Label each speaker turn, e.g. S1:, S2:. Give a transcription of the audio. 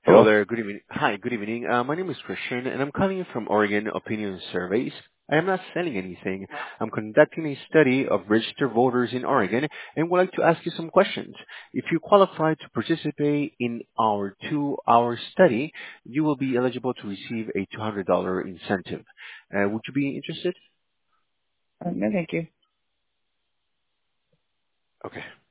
S1: Hello
S2: Hello?
S1: there. Good evening. Hi, good evening. My name is Christian, and I'm calling you from Oregon Opinion Surveys. I am not selling anything. I'm conducting a study of registered voters in Oregon and would like to ask you some questions. If you qualify to participate in our 2-hour study, you will be eligible to receive a $200 incentive. Would you be interested?
S2: No, thank you.
S1: Okay.